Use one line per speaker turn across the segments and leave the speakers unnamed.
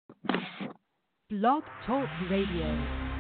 Blog Talk Radio.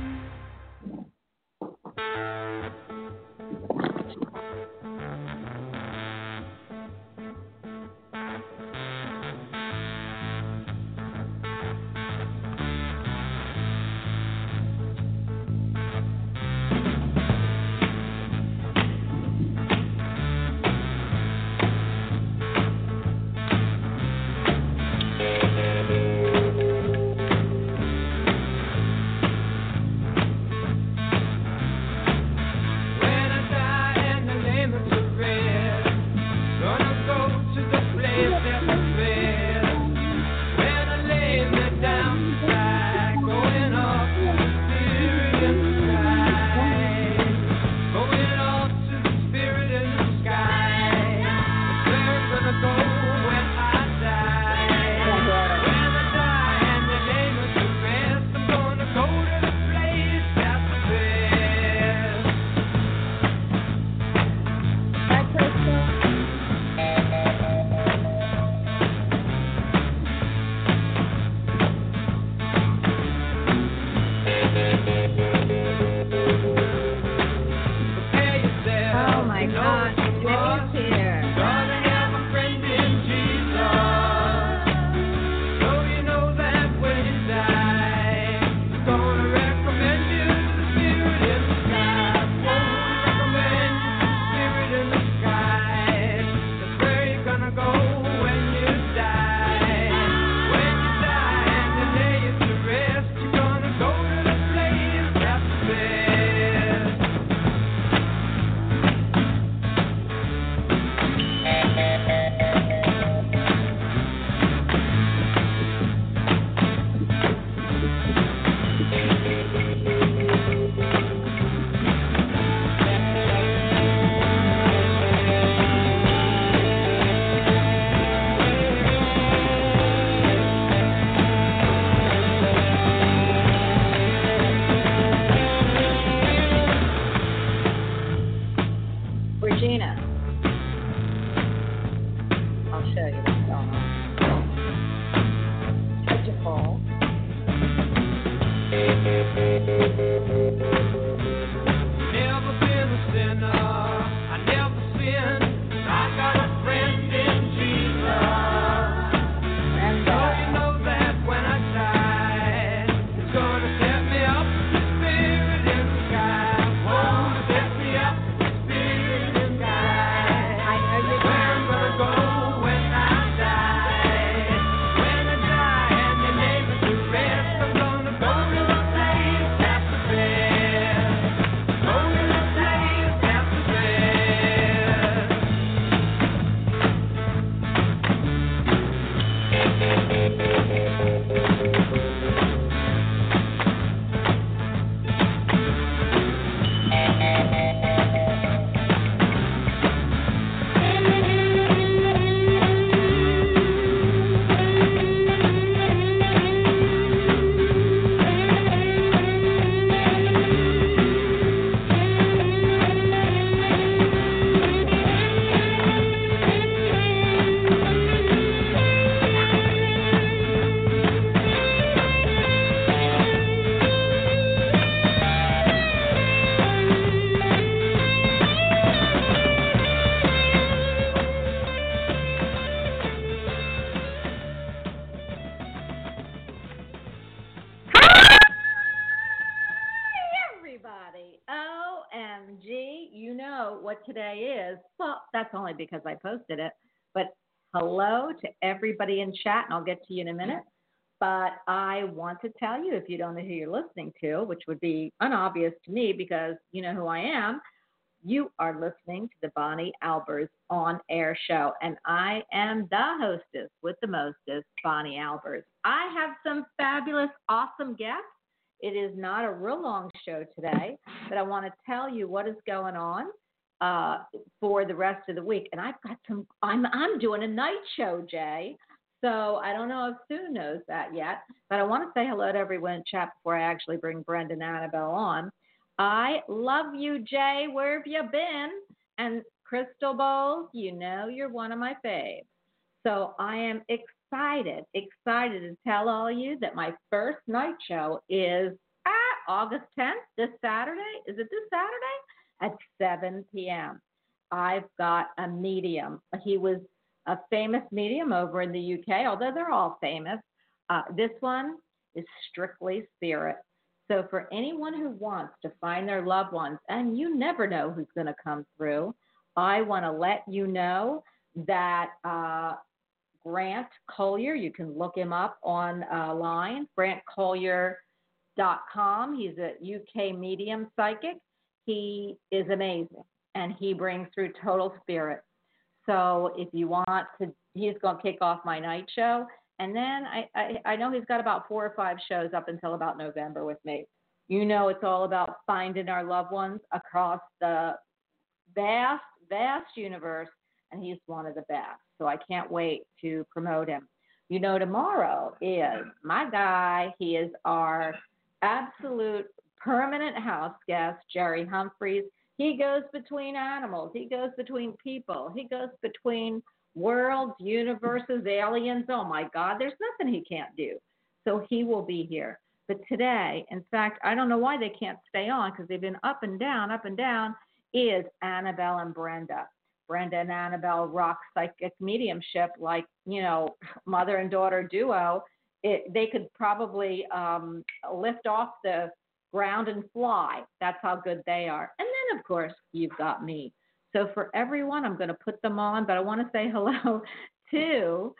Today is, well, that's only because I posted it, but hello to everybody in chat, and I'll get to you in a minute. But I want to tell you, if you don't know who you're listening to, which would be unobvious to me because you know who I am, you are listening to the Bonnie Albers On Air Show, and I am the hostess with the mostest, Bonnie Albers. I have some fabulous, awesome guests. It is not a real long show today, but I want to tell you what is going on for the rest of the week. And I've got some, I'm doing a night show, Jay. So I don't know if Sue knows that yet, but I want to say hello to everyone in chat before I actually bring Brenda and Annabelle on. I love you, Jay. Where have you been? And Crystal Bowles, you know you're one of my faves. So I am excited to tell all you that my first night show is August 10th, this Saturday. Is it this Saturday? At 7 p.m. I've got a medium. He was a famous medium over in the UK, although they're all famous. This one is strictly spirit. So for anyone who wants to find their loved ones, and you never know who's going to come through, I want to let you know that Grant Collier, you can look him up online, grantcollier.com. He's a UK medium psychic. He is amazing, and he brings through total spirit. So if you want to, he's going to kick off my night show. And then I know he's got about 4 or 5 shows up until about November with me. You know, it's all about finding our loved ones across the vast, vast universe, and he's one of the best. So I can't wait to promote him. You know, tomorrow is my guy. He is our absolute permanent house guest, Jerry Humphreys. He goes between animals. He goes between people. He goes between worlds, universes, aliens. Oh, my God, there's nothing he can't do. So he will be here. But today, in fact, I don't know why they can't stay on because they've been up and down, is Annabelle and Brenda. Brenda and Annabelle rock psychic mediumship like, you know, mother and daughter duo. They could probably lift off the ground and fly. That's how good they are. And then, of course, you've got me. So for everyone, I'm going to put them on, but I want to say hello to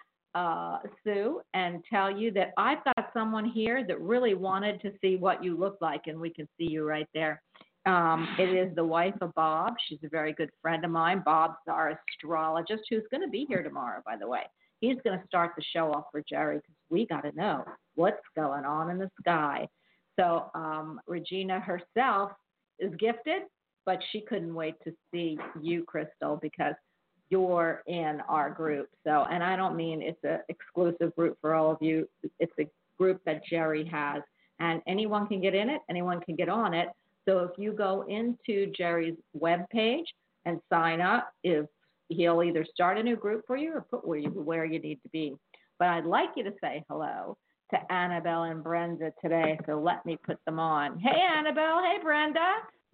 Sue and tell you that I've got someone here that really wanted to see what you look like, and we can see you right there. It is the wife of Bob. She's a very good friend of mine. Bob's our astrologist who's going to be here tomorrow, by the way. He's going to start the show off for Jerry because we got to know what's going on in the sky. So Regina herself is gifted, but she couldn't wait to see you, Crystal, because you're in our group. So, and I don't mean it's an exclusive group for all of you. It's a group that Jerry has, and anyone can get in it. Anyone can get on it. So if you go into Jerry's webpage and sign up, if he'll either start a new group for you or put where you need to be. But I'd like you to say hello to Annabelle and Brenda today, so let me put them on. Hey, Annabelle. Hey, Brenda.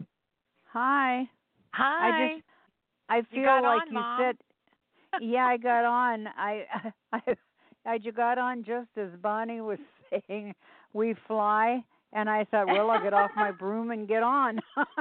Hi.
Hi.
I feel
you got
like
on,
you
Mom.
said, yeah, I got on. I got on just as Bonnie was saying we fly, and I thought, well, I'll get off my broom and get on.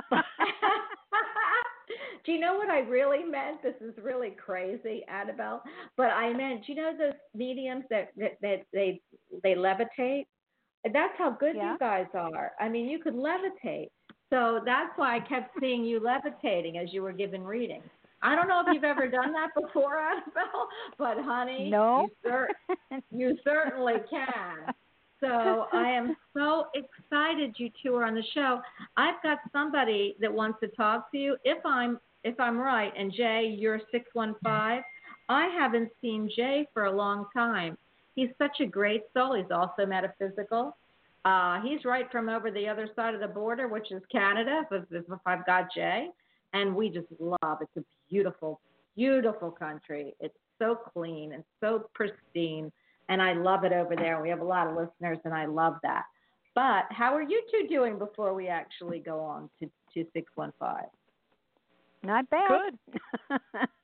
Do you know what I really meant? This is really crazy, Annabelle. But I meant, you know those mediums that they levitate? That's how good
Yeah.
you guys are. I mean, you could levitate. So that's why I kept seeing you levitating as you were giving readings. I don't know if you've ever done that before, Annabelle, but honey,
No.
you certainly can. So I am so excited you two are on the show. I've got somebody that wants to talk to you. If I'm right, and Jay, you're 615. I haven't seen Jay for a long time. He's such a great soul. He's also metaphysical. He's right from over the other side of the border, which is Canada, if I've got Jay. And we just love it. It's a beautiful, beautiful country. It's so clean and so pristine. And I love it over there. We have a lot of listeners, and I love that. But how are you two doing before we actually go on to 615?
Not bad.
Good.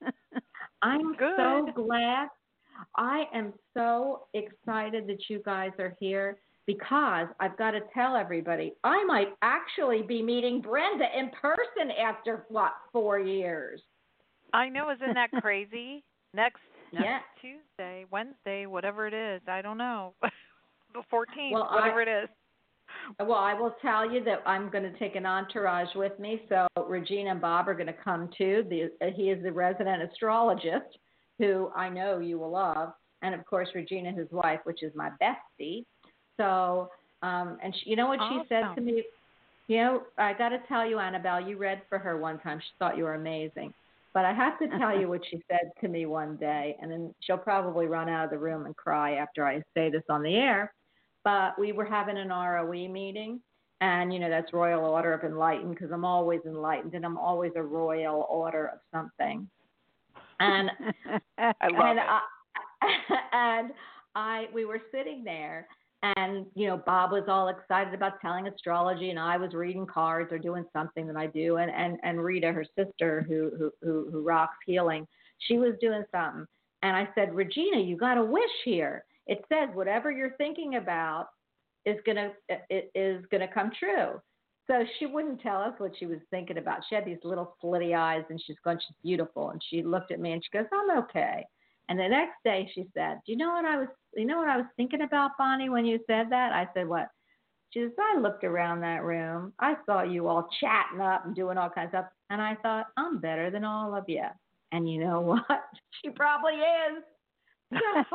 I'm
Good.
so glad. I am so excited that you guys are here because I've got to tell everybody, I might actually be meeting Brenda in person after, 4 years?
I know, isn't that crazy? Next
Yeah.
Tuesday, Wednesday, whatever it is, I don't know. The 14th,
Well,
whatever it is.
Well, I will tell you that I'm going to take an entourage with me. So Regina and Bob are going to come too. He is the resident astrologist who I know you will love. And, of course, Regina, his wife, which is my bestie. So, and you know what she said to me? You know, I got to tell you, Annabelle, you read for her one time. She thought you were amazing. But I have to tell you what she said to me one day, and then she'll probably run out of the room and cry after I say this on the air. But we were having an ROE meeting, and, you know, that's Royal Order of Enlightened, because I'm always enlightened, and I'm always a royal order of something. And
I love it.
And we were sitting there, and Bob was all excited about telling astrology, and I was reading cards or doing something that I do, and Rita, her sister, who rocks healing, she was doing something, and I said, Regina, you got a wish here. It says whatever you're thinking about is gonna come true. So she wouldn't tell us what she was thinking about. She had these little slitty eyes, and she's beautiful. And she looked at me and she goes, I'm okay. And the next day she said, you know what I was thinking about, Bonnie, when you said that? I said, what? She says, I looked around that room. I saw you all chatting up and doing all kinds of stuff. And I thought, I'm better than all of you. And you know what? She probably is. So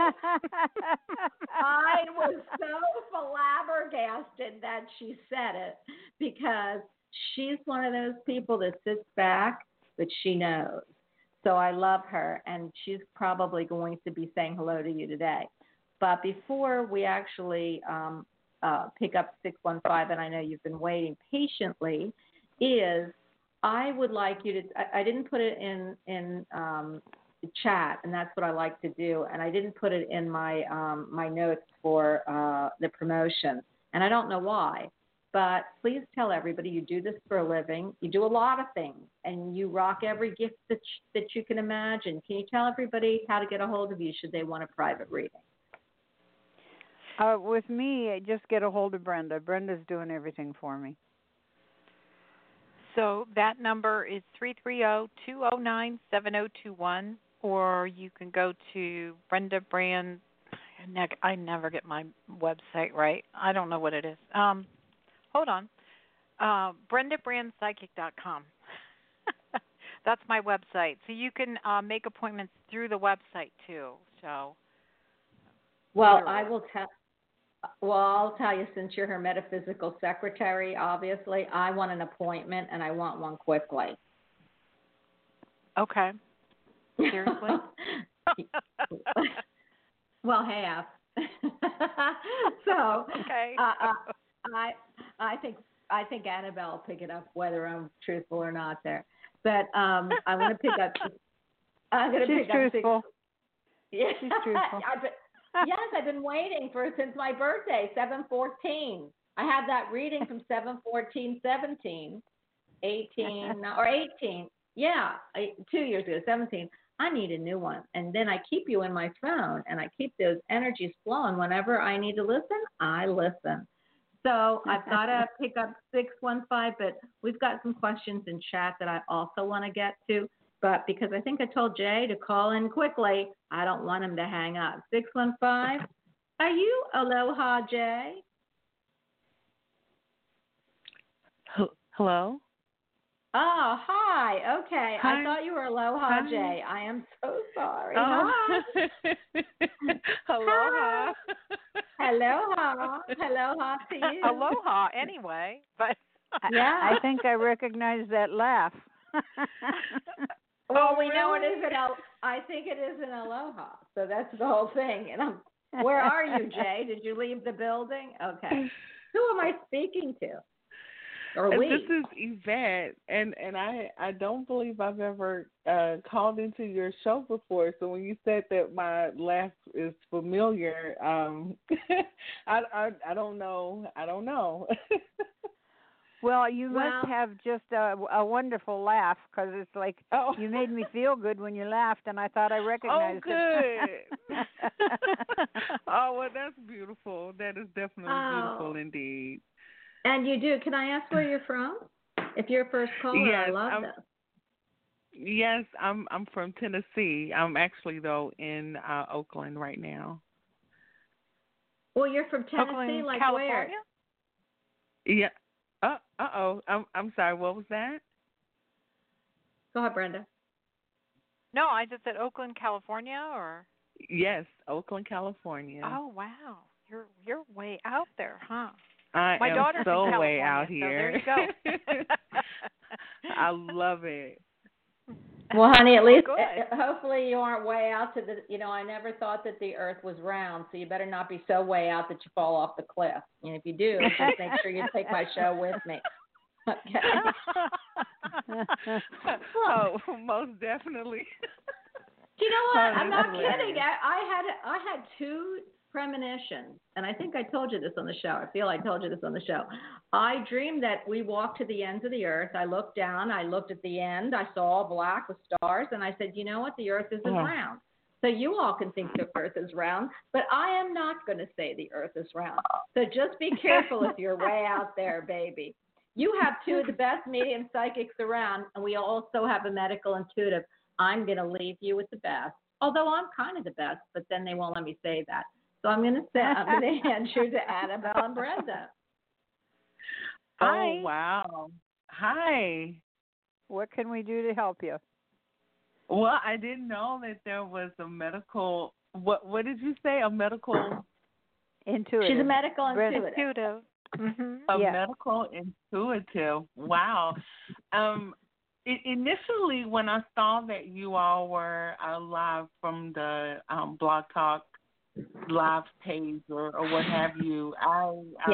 I was so flabbergasted that she said it, because she's one of those people that sits back, but she knows. So I love her, and she's probably going to be saying hello to you today. But before we actually pick up 615, and I know you've been waiting patiently, is I would like you to – I didn't put it in chat, and that's what I like to do. And I didn't put it in my my notes for the promotion, and I don't know why. But please tell everybody you do this for a living. You do a lot of things, and you rock every gift that you can imagine. Can you tell everybody how to get a hold of you should they want a private reading?
With me, just get a hold of Brenda. Brenda's doing everything for me.
So that number is 330-209-7021, or you can go to Brenda Brand. I never get my website right. I don't know what it is. Hold on. BrendaBrandPsychic.com. That's my website. So you can make appointments through the website too. So.
Well, I'll tell you, since you're her metaphysical secretary, obviously, I want an appointment, and I want one quickly.
Okay. Seriously?
Well, half. So,
okay.
I think Annabelle will pick it up whether I'm truthful or not there. But I want to pick up.
She's truthful.
Yeah,
she's truthful.
Yes, I've been waiting since my birthday, 7/14. I had that reading from 7/14/17, 18 or 18. Yeah, 2 years ago, 17. I need a new one, and then I keep you in my phone, and I keep those energies flowing. Whenever I need to listen, I listen. So I've got to pick up 615, but we've got some questions in chat that I also want to get to. But because I think I told Jay to call in quickly, I don't want him to hang up. 615, are you Aloha, Jay?
Hello?
Oh, hi. Okay.
Hi.
I thought you were Aloha,
Hi.
Jay. I am so sorry.
Oh.
Hi.
Aloha.
Aloha. Aloha to you.
Aloha, anyway. But
yeah.
I think I recognize that laugh.
Well, we know it is I think it is an aloha, so that's the whole thing. And where are you, Jay? Did you leave the building? Okay. Who am I speaking to? Or we?
This is Yvette, and I don't believe I've ever called into your show before. So when you said that my laugh is familiar, I don't know. I don't know.
Well, you must have just a wonderful laugh, because it's like you made me feel good when you laughed, and I thought I recognized it.
Oh, good. Oh, well, that's beautiful. That is definitely beautiful indeed.
And you do. Can I ask where you're from? If you're a first caller,
yes,
I love that.
Yes, I'm from Tennessee. I'm actually, though, in Oakland right now.
Well, you're from Tennessee,
Oakland,
like
California?
where?
Yeah. Uh-oh. I'm sorry. What was that?
Go ahead, Brenda.
No, I just said Oakland, California, or?
Yes, Oakland, California.
Oh, wow. You're way out there, huh?
My
daughter's
so
in California,
way out here.
So there you go.
I love it.
Well, honey, at least
good.
Hopefully you aren't way out to I never thought that the earth was round, so you better not be so way out that you fall off the cliff. And if you do, just make sure you take my show with me. Okay.
Oh, most definitely.
Do you know what? I'm not
Hilarious.
kidding. I had two premonitions, and I think I told you this on the show. I feel I told you this on the show. I dreamed that we walked to the ends of the earth. I looked down. I looked at the end. I saw all black with stars, and I said, you know what? The earth isn't round. So you all can think the earth is round, but I am not going to say the earth is round. So just be careful if you're way out there, baby. You have two of the best medium psychics around, and we also have a medical intuitive. I'm going to leave you with the best. Although I'm kind of the best, but then they won't let me say that. So I'm going to hand you to Annabelle and Brenda.
Oh, wow. Hi.
What can we do to help you?
Well, I didn't know that there was a medical, what did you say, a medical?
Intuitive.
She's a medical intuitive.
Medical intuitive. Wow. Initially, when I saw that you all were live from the Blog Talk live page or what have you, I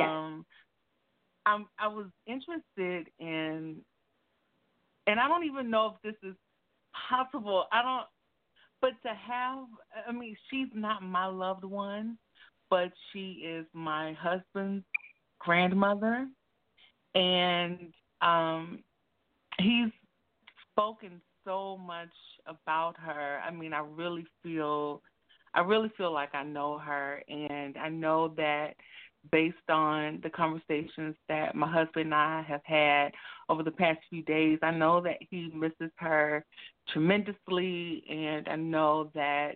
was interested in, and I don't even know if this is possible. But to have, I mean, she's not my loved one, but she is my husband's grandmother, and he's spoken so much about her. I mean, I really feel like I know her, and I know that based on the conversations that my husband and I have had over the past few days, I know that he misses her tremendously, and I know that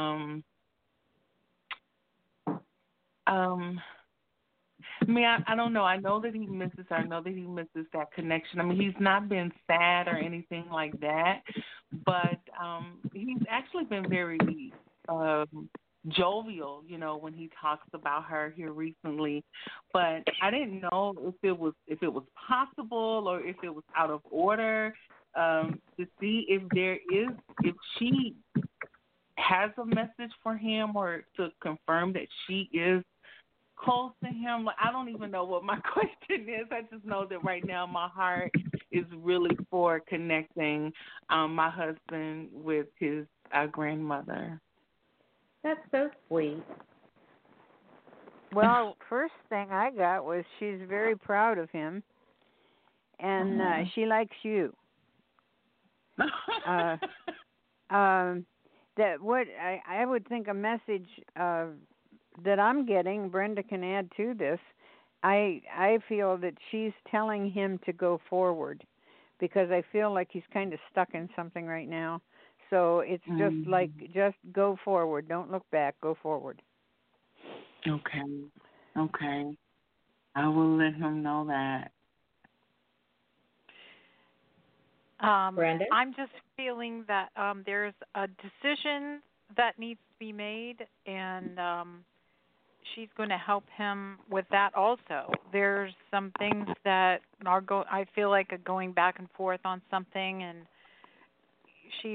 I mean, I don't know. I know that he misses her. I know that he misses that connection. I mean, he's not been sad or anything like that, but he's actually been very jovial, you know, when he talks about her here recently. But I didn't know if it was possible or if it was out of order to see if she has a message for him or to confirm that she is close to him. Like, I don't even know what my question is. I just know that right now my heart is really for connecting my husband with his grandmother.
That's so sweet.
Well, first thing I got was she's very proud of him, and she likes you. That what I would think a message that I'm getting, Brenda can add to this. I feel that she's telling him to go forward, because I feel like he's kind of stuck in something right now. So it's just like, just go forward. Don't look back. Go forward.
Okay. I will let him know that.
Brenda?
I'm just feeling that there's a decision that needs to be made, and she's going to help him with that also. There's some things that I feel like are going back and forth on something, and she's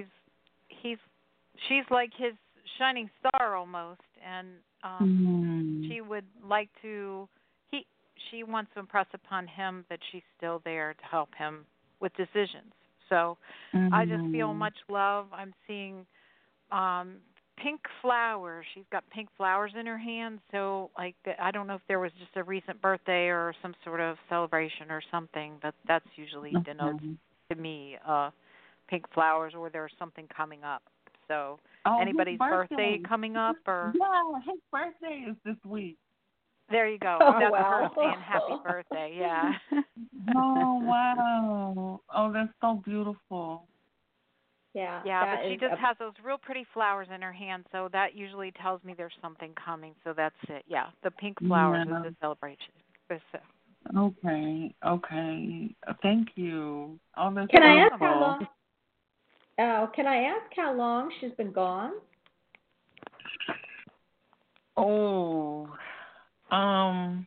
like his shining star almost, and she would like to. She wants to impress upon him that she's still there to help him with decisions. So I just feel much love. I'm seeing pink flowers. She's got pink flowers in her hand. So like, I don't know if there was just a recent birthday or some sort of celebration or something, but that's usually denotes to me pink flowers, or there's something coming up. So anybody's birthday coming up, or
his birthday is this week.
There you go.
Oh,
That's
wow.
her saying happy birthday. Yeah.
Oh, wow. Oh, that's so beautiful.
Yeah.
Yeah, but she just has those real pretty flowers in her hand, so that usually tells me there's something coming. So that's it. Yeah, the pink flowers is the celebration.
Okay. Thank you. Oh, that's
Can
wonderful.
I ask how long? Can I ask how long she's been gone?
Oh, I'm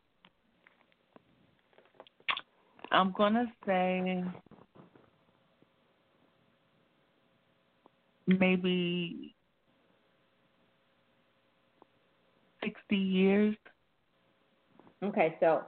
gonna say maybe 60 years.
Okay, so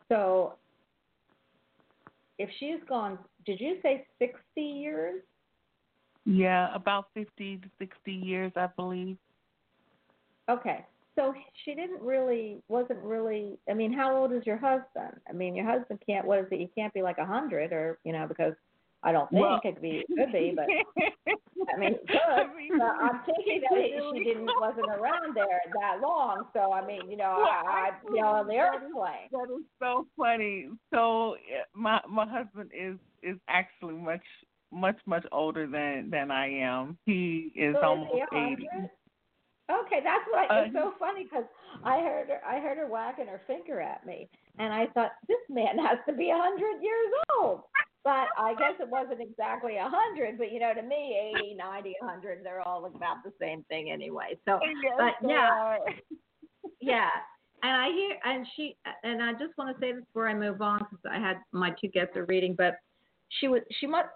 if she's gone, did you say 60 years?
Yeah, about 50 to 60 years, I believe.
Okay, So she wasn't really. I mean, how old is your husband? I mean, your husband can't. What is it? He can't be like 100, or because I don't think it could be, but I mean, it could. I'm thinking that she wasn't around there that long. So I mean, I on the airplane.
That is so funny. So my husband is actually much older than I am. He is almost 80.
Okay, that's what it's so funny because I heard her wagging her finger at me, and I thought this man has to be 100 years old. But I guess it wasn't exactly 100, but to me, 80, 90, 100, they're all about the same thing anyway. So, but yeah. And I hear, and I just want to say this before I move on because I had my two guests are reading, but she looks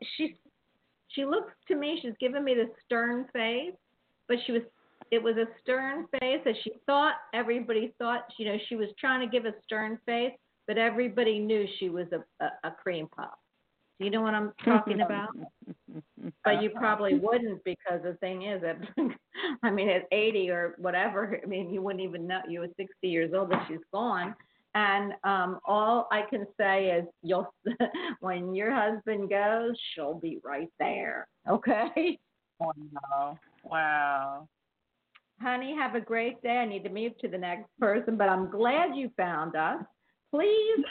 to me, she's giving me this stern face, but it was a stern face that everybody thought, she was trying to give a stern face, but everybody knew she was a cream puff. Do you know what I'm talking about? But you probably wouldn't because the thing is that, I mean, at 80 or whatever, I mean, you wouldn't even know. You were 60 years old that she's gone. And all I can say is when your husband goes, she'll be right there. Okay?
Oh, no. Wow.
Honey, have a great day. I need to move to the next person, but I'm glad you found us. Please,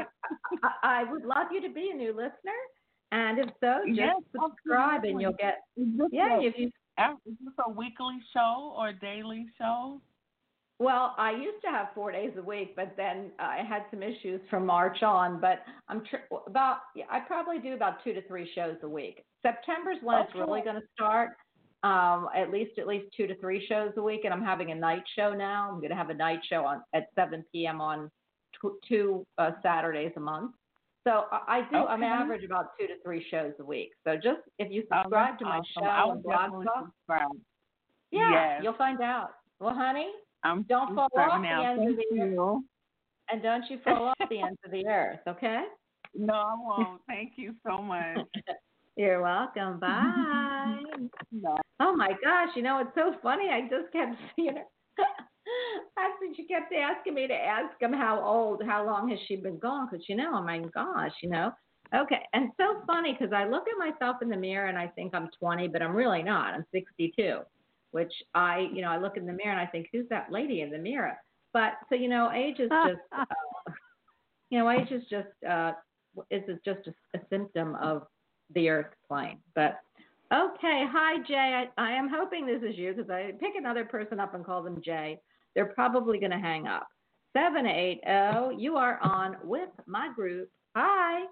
I would love you to be a new listener, and if so, just subscribe and you'll get. Is
this a weekly show or a daily show?
Well, I used to have 4 days a week, but then I had some issues from March on. But I probably do about 2 to 3 shows a week. September's when it's really going to start. At least 2 to 3 shows a week, and I'm having a night show now. I'm going to have a night show at 7 p.m. on two Saturdays a month. So I'm average about 2 to 3 shows a week. So just if you subscribe to my show on Blog Talk, you'll find out. Well, honey, don't fall off the ends of the earth. And don't you fall off the ends of the earth, okay?
No, I won't. Thank you so much.
You're welcome. Bye. Oh my gosh, it's so funny. I just kept actually she kept asking me to ask him how long has she been gone? Because oh my gosh, Okay, and so funny because I look at myself in the mirror and I think I'm 20, but I'm really not. I'm 62, which I look in the mirror and I think, who's that lady in the mirror? But so age is just age is just a symptom of the earth plane. But okay, hi Jay. I am hoping this is you because I pick another person up and call them Jay. They're probably going to hang up. 780, you are on with my group. Hi.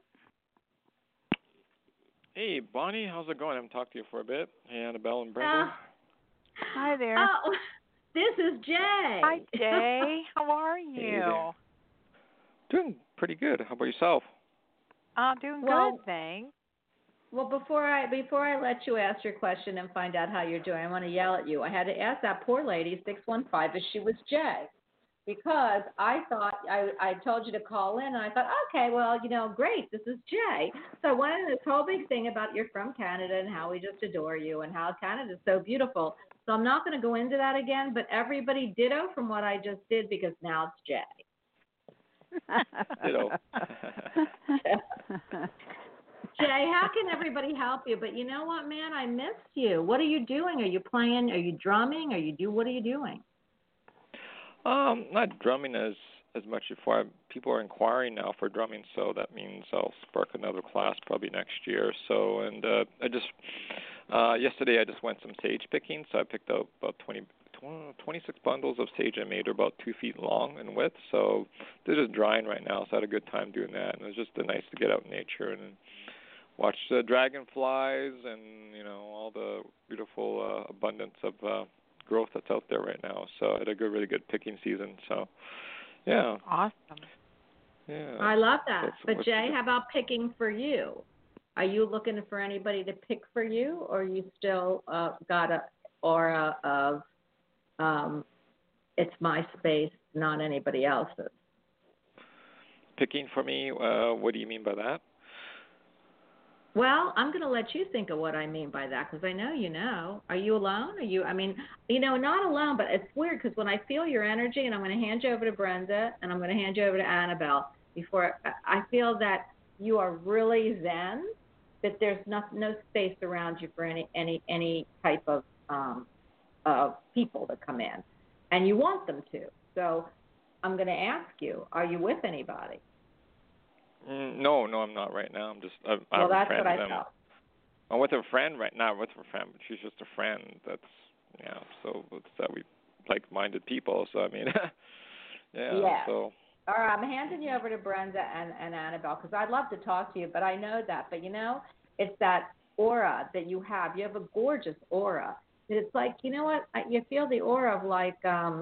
Hey, Bonnie, how's it going? I haven't talked to you for a bit. Hey, Annabelle and Brenda.
Hi there.
Oh, this is Jay.
Hi, Jay. How are you?
Hey there. Doing pretty good. How about yourself?
Doing good, thanks.
Well, before I let you ask your question and find out how you're doing, I want to yell at you. I had to ask that poor lady, 615, if she was Jay, because I thought I told you to call in, and I thought, okay, well, great, this is Jay. So I went into this whole big thing about you're from Canada and how we just adore you and how Canada's so beautiful. So I'm not going to go into that again, but everybody ditto from what I just did because now it's Jay.
Ditto.
Jay, how can everybody help you? But you know what, man? I missed you. What are you doing? Are you playing? Are you drumming? What are you doing?
Not drumming as much before. People are inquiring now for drumming, so that means I'll spark another class probably next year or so. And I just yesterday I just went some sage picking, so I picked up about 26 bundles of sage I made are about 2 feet long in width. So they're just drying right now, so I had a good time doing that. And it was just nice to get out in nature and watch the dragonflies and all the beautiful abundance of growth that's out there right now. So I had a really good picking season. So yeah.
Awesome.
Yeah.
I love that. But Jay, how about picking for you? Are you looking for anybody to pick for you, or you still got a aura of it's my space, not anybody else's?
Picking for me? What do you mean by that?
Well, I'm going to let you think of what I mean by that because I know you know. Are you alone? Are you? I mean, not alone, but it's weird because when I feel your energy, and I'm going to hand you over to Brenda, and I'm going to hand you over to Annabelle. Before I feel that you are really zen, that there's no space around you for any type of people to come in, and you want them to. So I'm going to ask you: are you with anybody?
No, I'm not right now. I'm
well,
a
that's
friend.
what I thought.
I'm with a friend right now. I'm with a friend, but she's just a friend. That's So it's that we like-minded people. So I mean,
yeah.
So.
All right, I'm handing you over to Brenda and Annabelle because I'd love to talk to you, but I know that. But it's that aura that you have. You have a gorgeous aura. It's like, you know what? You feel the aura of like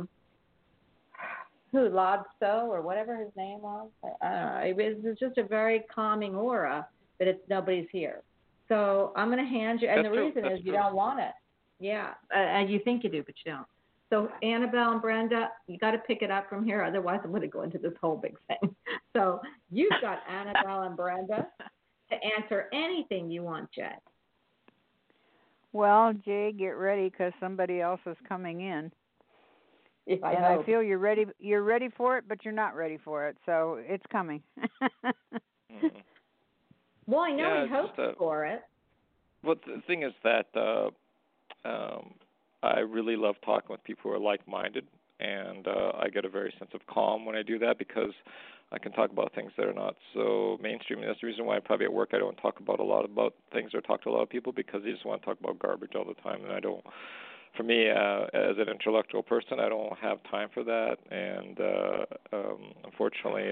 Lod So or whatever his name was. I don't know. It's just a very calming aura, but it's nobody's here. So I'm going to hand you, and the reason is you don't want it. Yeah, and you think you do, but you don't. So Annabelle and Brenda, you got to pick it up from here. Otherwise, I'm going to go into this whole big thing. So you've got Annabelle and Brenda to answer anything you want, Jay.
Well, Jay, get ready because somebody else is coming in. I feel you're ready. You're ready for it, but you're not ready for it. So it's coming.
Well, I know he hopes for it.
Well, the thing is that I really love talking with people who are like-minded, and I get a very sense of calm when I do that because I can talk about things that are not so mainstream. And that's the reason why probably at work I don't talk about a lot about things or talk to a lot of people because they just want to talk about garbage all the time, and I don't. For me, as an intellectual person, I don't have time for that, and unfortunately,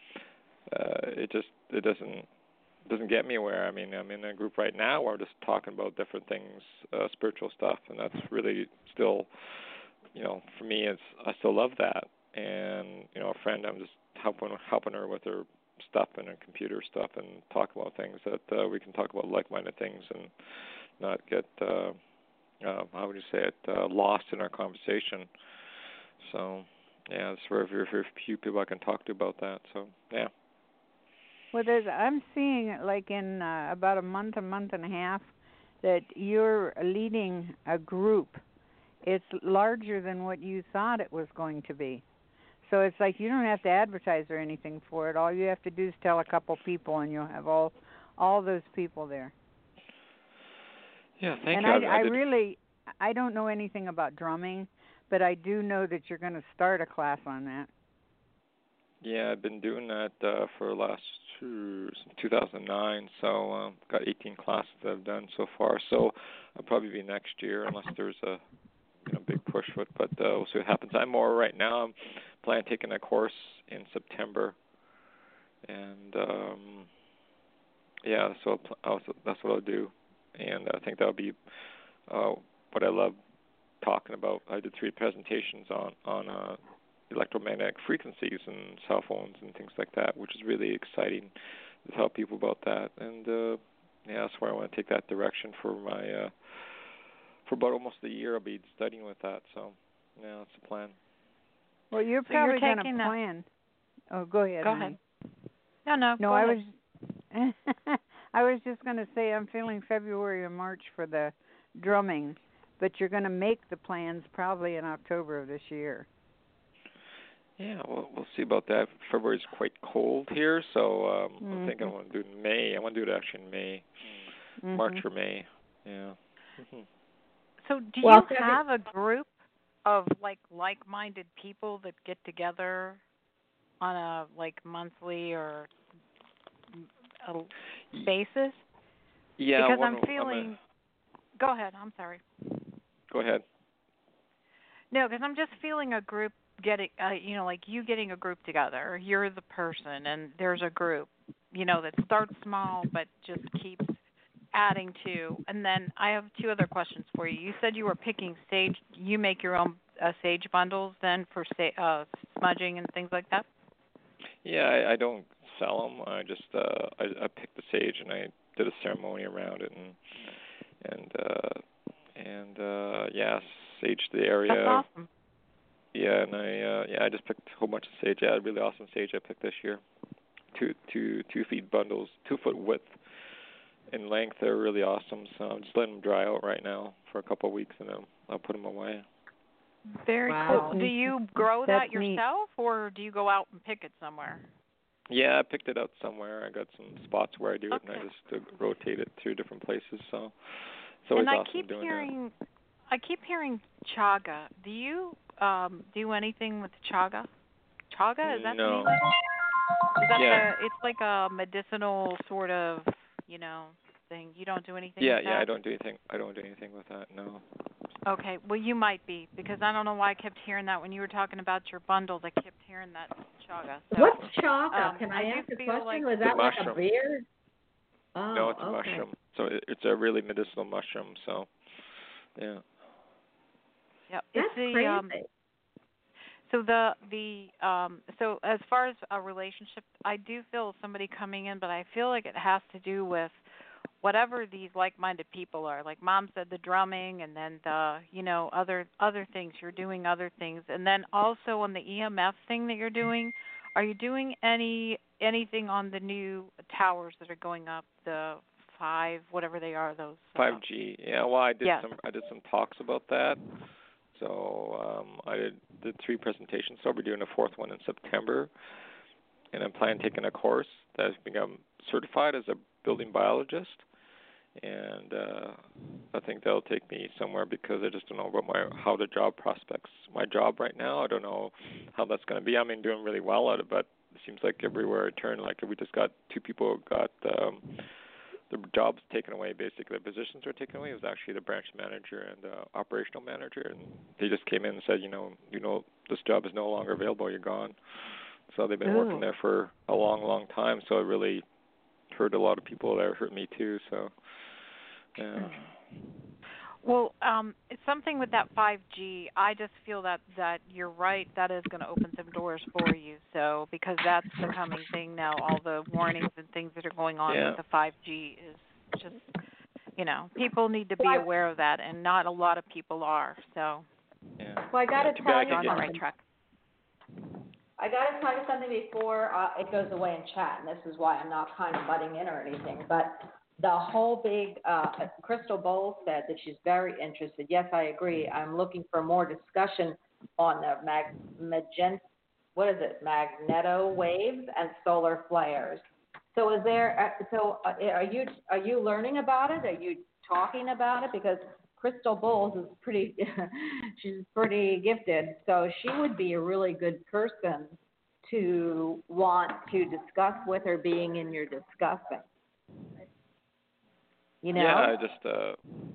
it doesn't get me where. I mean, I'm in a group right now where we're just talking about different things, spiritual stuff, and that's really still, for me, I still love that. And a friend, I'm just helping her with her stuff and her computer stuff, and talk about things that we can talk about like-minded things and not get. How would you say it? Lost in our conversation. So, yeah, it's very, very, very few people I can talk to about that. So, yeah.
Well, I'm seeing like in about a month and a half that you're leading a group. It's larger than what you thought it was going to be. So it's like you don't have to advertise or anything for it. All you have to do is tell a couple people, and you'll have all those people there.
Yeah, thank
you. And I don't know anything about drumming, but I do know that you're going to start a class on that.
Yeah, I've been doing that for the last since 2009, so got 18 classes that I've done so far. So I'll probably be next year unless there's a big push for it, but we'll see what happens. I'm planning taking a course in September, and so that's what I'll do. And I think that'll be what I love talking about. I did 3 presentations on electromagnetic frequencies and cell phones and things like that, which is really exciting to tell people about that. And that's where I want to take that direction for my for about almost a year. I'll be studying with that. So that's the plan.
Well, you're probably going to plan. Oh, go ahead.
Go ahead. No.
No, I was. I was just going to say I'm feeling February or March for the drumming, but you're going to make the plans probably in October of this year.
Yeah, well, we'll see about that. February's quite cold here, so I'm thinking I want to do it in May. I want to do it actually in May, March or May. Yeah.
So do you have a group of like-minded people that get together on a monthly or a basis?
Yeah.
Because I'm feeling. Go ahead. I'm sorry.
Go ahead.
No, because I'm just feeling a group getting, like you getting a group together. You're the person, and there's a group, that starts small but just keeps adding to. And then I have 2 other questions for you. You said you were picking sage. You make your own sage bundles then for smudging and things like that?
Yeah, I don't sell them. I just I picked the sage and I did a ceremony around it and saged the area.
That's awesome.
Yeah, and I just picked a whole bunch of sage. Yeah, really awesome sage I picked this year. 2 feet bundles, 2 foot width, in length. They're really awesome. So I'm just letting them dry out right now for a couple of weeks, and then I'll put them away.
Very
Wow.
cool. Do you grow
That's
that yourself, or do you go out and pick it somewhere?
Yeah, I picked it out somewhere. I got some spots where I do it, and I
Okay.
just rotate it through different places. So it's always
And I
awesome
keep
doing
hearing, I keep hearing chaga. Do you do anything with chaga? Chaga, is that the name
No.
of it? Is that
Yeah.
it's like a medicinal sort of, thing. You don't do anything
Yeah,
with that?
yeah. I don't do anything with that. No.
Okay. Well, you might be, because I don't know why I kept hearing that when you were talking about your bundles. I kept hearing that chaga. So,
What's chaga? Can I
do
ask a
feel
question?
like
Was
It's a
that like a
mushroom.
beer? Oh,
No, it's a
okay.
mushroom. So it's a really medicinal mushroom. So, yeah.
yeah,
That's
it's the
crazy.
so as far as a relationship, I do feel somebody coming in, but I feel like it has to do with whatever these like-minded people are. Like Mom said, the drumming, and then the other things. You're doing other things, and then also on the EMF thing that you're doing. Are you doing anything on the new towers that are going up, the 5, whatever they are, those
5G. Yeah. Well, I did
Yes.
some talks about that. So I did 3 presentations. So we're doing a 4th one in September, and I'm planning on taking a course that has become certified as a building biologist. And I think that'll take me somewhere, because I just don't know about how the job prospects. My job right now, I don't know how that's going to be. I mean, doing really well at it, but it seems like everywhere I turn, like we just got 2 people who got the jobs taken away. Basically, the positions were taken away. It was actually the branch manager and operational manager, and they just came in and said, this job is no longer available. You're gone. So they've been working there for a long, long time. So it really hurt a lot of people there. It hurt me too. So. Yeah.
Well, it's something with that 5G. I just feel that you're right. That is going to open some doors for you. So because that's the coming thing now. All the warnings and things that are going on with the 5G is just, people need to be aware of that, and not a lot of people are. So.
Yeah.
Well, I got to tell you
on the right
something.
track.
I got to tell you something before it goes away in chat, and this is why I'm not kind of butting in or anything, but the whole big, Crystal Bowles said that she's very interested. Yes, I agree. I'm looking for more discussion on the magneto waves and solar flares. So is there, are you learning about it? Are you talking about it? Because Crystal Bowles is she's pretty gifted. So she would be a really good person to want to discuss with her, being in your discussing.
Yeah, I just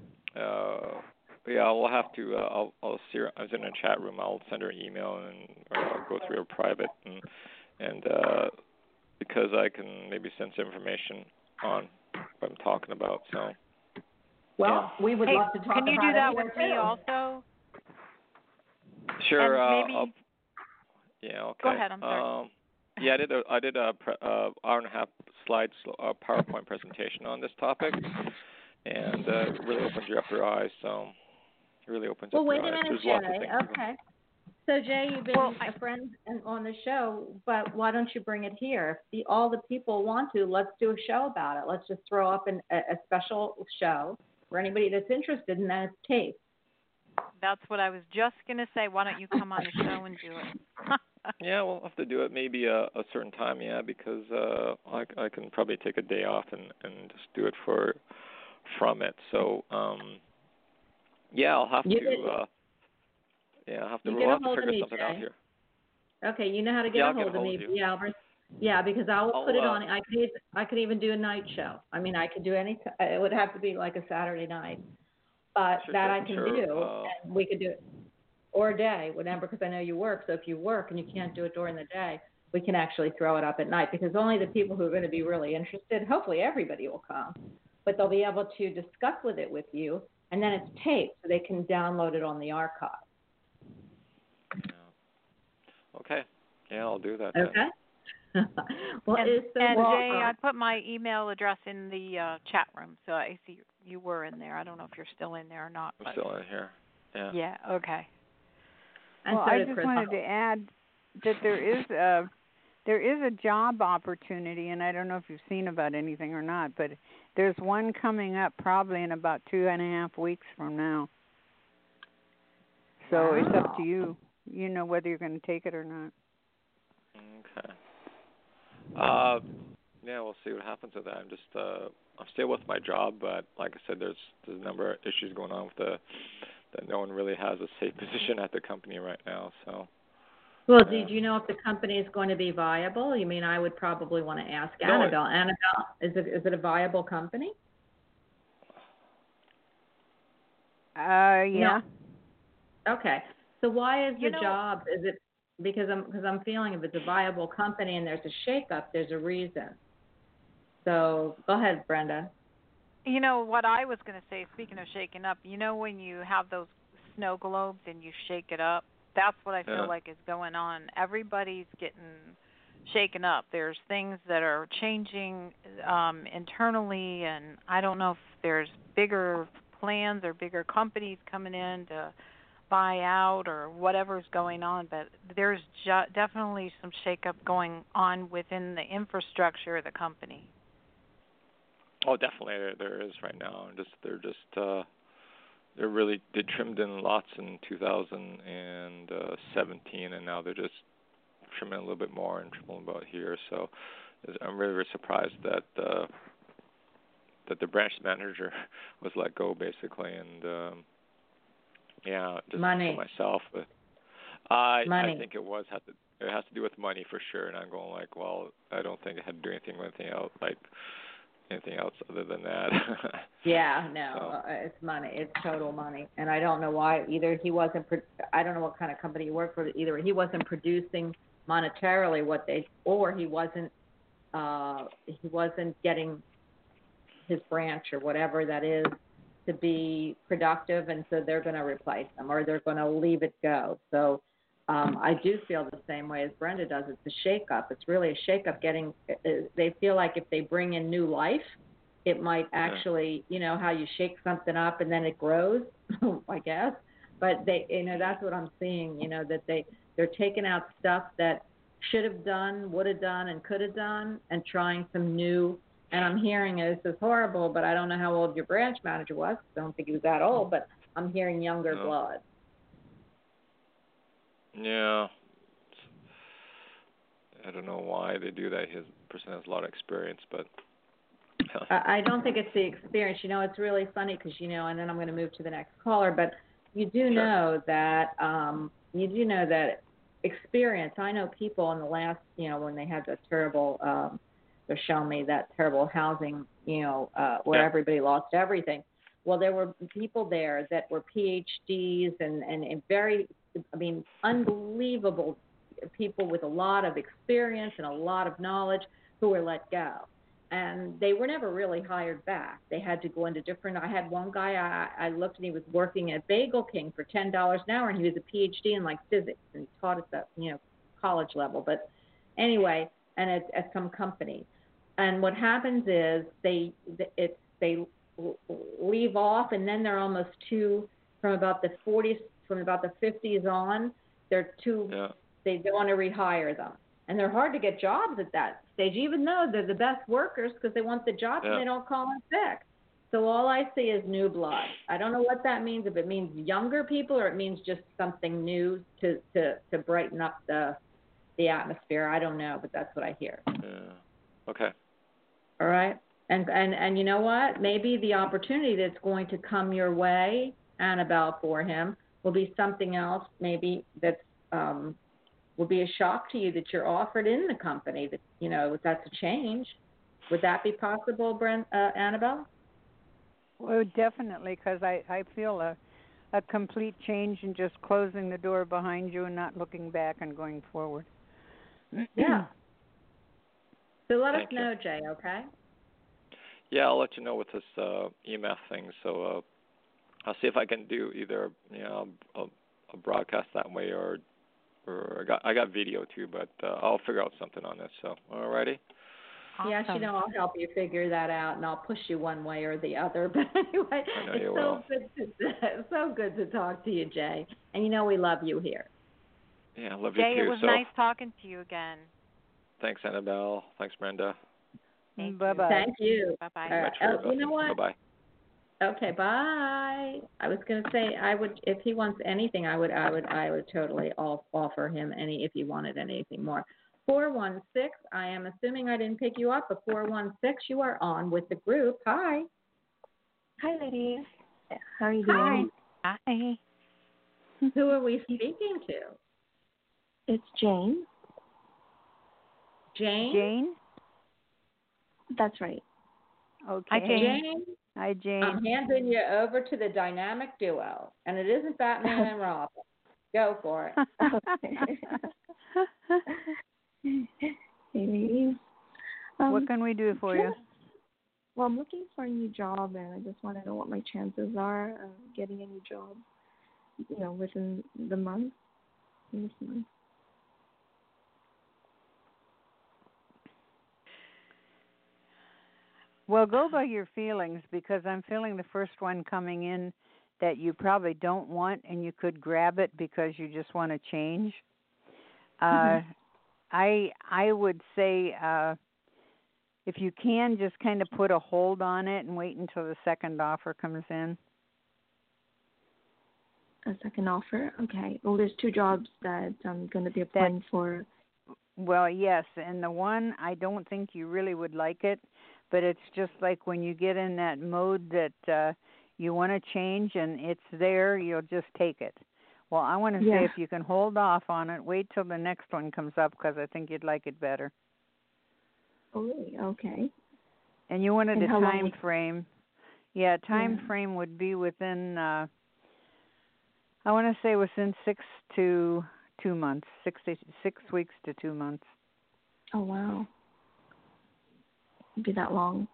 we'll have to. I'll see her. I was in a chat room. I'll send her an email or I'll go through her private and because I can maybe send some information on what I'm talking about. So.
Well, we would love to talk about it.
Can you do that with me also?
Sure.
And maybe.
Okay.
Go ahead. I'm sorry.
Yeah, I did a hour and a half slides PowerPoint presentation on this topic, and really opens your eyes. So, it really opens up your eyes.
Well, wait a minute, Jay. Okay. So, Jay, you've been a friend on the show, but why don't you bring it here? If all the people want to, let's do a show about it. Let's just throw up a special show for anybody that's interested, and then it's taped.
That's what I was just going to say. Why don't you come on the show and do it?
Yeah, we'll have to do it maybe a certain time, because I can probably take a day off and just do it from it. So, I'll have to. I'll have to figure something out here.
Okay, you know how to get a hold of me, B. Albers. Yeah, because I will put it on. I could even do a night show. I mean, I could do it would have to be like a Saturday night, but I can do, and we could do it. Or a day, whatever, because I know you work. So if you work and you can't do it during the day, we can actually throw it up at night, because only the people who are going to be really interested, hopefully everybody will come, but they'll be able to discuss with you, and then it's taped so they can download it on the archive.
Yeah. Okay. Yeah, I'll do that.
Okay. Well,
and Jay, I put my email address in the chat room, so I see you were in there. I don't know if you're still in there or not.
I'm still in here. Yeah.
Yeah. Okay.
Well, I just wanted to add that there is there is a job opportunity, and I don't know if you've seen about anything or not, but there's one coming up probably in about 2.5 weeks from now. So it's up to you. You know whether you're going to take it or not.
Okay. Yeah, we'll see what happens with that. I'm still with my job, but like I said, there's a number of issues going on with that no one really has a safe position at the company right now. So.
Well, did you know if the company is going to be viable? You mean I would probably want to ask Annabelle. Annabelle, is it a viable company?
Yeah.
No. Okay. So why is the job? Is it because I'm feeling if it's a viable company and there's a shakeup, there's a reason. So go ahead, Brenda.
You know what I was going to say. Speaking of shaking up, you know when you have those snow globes and you shake it up. That's what I feel like is going on. Everybody's getting shaken up. There's things that are changing internally, and I don't know if there's bigger plans or bigger companies coming in to buy out or whatever's going on, but there's definitely some shakeup going on within the infrastructure of the company.
Oh, definitely there is right now. They trimmed in lots in 2017, and now they're just trimming a little bit more and trimming about here. So I'm really, really surprised that the branch manager was let go, basically, and just
money.
For myself, but I think it has to do with money for sure. And I'm going like, well, I don't think it had to do anything with anything else other than that.
Yeah, no, it's money. It's total money. And I don't know why either I don't know what kind of company he worked for, either he wasn't producing monetarily or he wasn't getting his branch or whatever that is to be productive, and so they're going to replace them or they're going to leave it go. So I do feel the same way as Brenda does. It's a shake-up. It's really a shake-up. They feel like if they bring in new life, it might actually, you know, how you shake something up and then it grows, I guess. But that's what I'm seeing. You know, that they're taking out stuff that should have done, would have done, and could have done, and trying some new. And I'm hearing this is horrible, but I don't know how old your branch manager was. I don't think he was that old, but I'm hearing younger blood.
Yeah. I don't know why they do that. His person has a lot of experience, but
I don't think it's the experience. You know, it's really funny because, you know, and then I'm going to move to the next caller, but you do know that experience. I know people in the last, you know, when they had the terrible, they're showing me that terrible housing, you know, where everybody lost everything. Well, there were people there that were PhDs and very, unbelievable people with a lot of experience and a lot of knowledge who were let go. And they were never really hired back. They had to go into different. I had one guy I looked and he was working at Bagel King for $10 an hour, and he was a PhD in like physics and he taught at the college level. But anyway, and at some company. And what happens is they leave off, and then they're almost from about the 50s on. They're they don't want to rehire them. And they're hard to get jobs at that stage, even though they're the best workers because they want the job and they don't call in sick. So all I see is new blood. I don't know what that means, if it means younger people or it means just something new to brighten up the atmosphere. I don't know, but that's what I hear.
Yeah. Okay.
All right. And you know what? Maybe the opportunity that's going to come your way, Annabelle, for him will be something else. Maybe that's will be a shock to you that you're offered in the company. That that's a change. Would that be possible, Annabelle?
Well, definitely, because I feel a complete change in just closing the door behind you and not looking back and going forward.
Yeah. So let us
Thank
know,
you.
Jay, okay?
Yeah, I'll let you know with this EMF thing. So I'll see if I can do either a broadcast that way or I got video too, but I'll figure out something on this. So alrighty.
Awesome.
Yes, I'll help you figure that out, and I'll push you one way or the other. But anyway, it's so good to talk to you, Jay. And we love you here.
Yeah, I love
Jay,
you too.
it was nice talking to you again.
Thanks, Annabelle. Thanks, Brenda.
Bye-bye.
Thank you.
Bye-bye.
You know what?
Bye-bye.
Okay, bye. I was going to say I would, if he wants anything, I would totally offer him if he wanted anything more. 416. I am assuming I didn't pick you up, but 416. You are on with the group. Hi.
Hi, ladies. How are you doing?
Hi.
Who are we speaking to?
It's Jane.
Jane.
Jane?
That's right.
Okay.
Hi, Jane.
Hi, Jane.
I'm handing you over to the dynamic duo, and it isn't Batman and Robin. Go for it.
Hey, ladies.
What can we do for you?
Well, I'm looking for a new job, and I just want to know what my chances are of getting a new job, within the month, this month.
Well, go by your feelings, because I'm feeling the first one coming in that you probably don't want, and you could grab it because you just want to change. I would say if you can, just kind of put a hold on it and wait until the second offer comes in.
A second offer? Okay. Well, there's 2 jobs that I'm going to be applying for.
Well, yes, and the one, I don't think you really would like it, but it's just like when you get in that mode that you want to change and it's there, you'll just take it. Well, I want to say if you can hold off on it, wait till the next one comes up, because I think you'd like it better.
Oh, really? Okay.
And you wanted a time frame. Yeah, time
Yeah.
frame would be within, I want to say within 6 to 2 months, 6 weeks to 2 months.
Oh, wow. It'd be that long.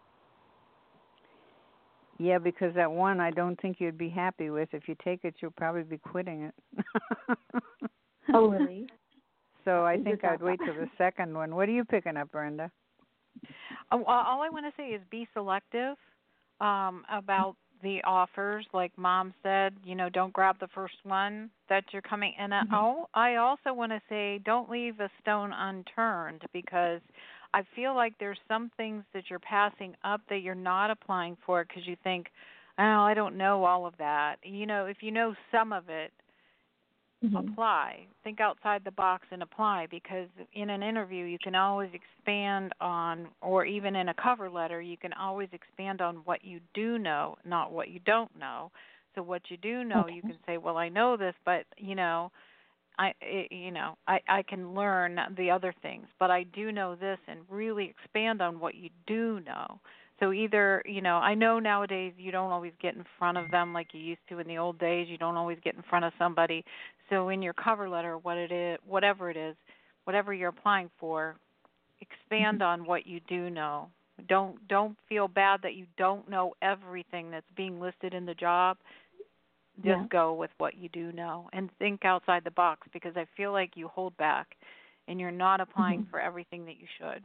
Yeah, because that one I don't think you'd be happy with. If you take it, you'll probably be quitting it.
Oh, really?
So I think I'd wait till the second one. What are you picking up, Brenda?
All I want to say is be selective about the offers. Like Mom said, don't grab the first one that you're coming in at. I also want to say don't leave a stone unturned, because I feel like there's some things that you're passing up that you're not applying for because you think, oh, I don't know all of that. If you know some of it, apply. Think outside the box and apply, because in an interview you can always expand on, or even in a cover letter, you can always expand on what you do know, not what you don't know. So what you do know, you can say, well, I know this, but I can learn the other things, but I do know this, and really expand on what you do know. So either, I know nowadays you don't always get in front of them like you used to in the old days. You don't always get in front of somebody. So in your cover letter, whatever it is, whatever you're applying for, expand on what you do know. Don't feel bad that you don't know everything that's being listed in the job. Just go with what you do know and think outside the box, because I feel like you hold back and you're not applying for everything that you should.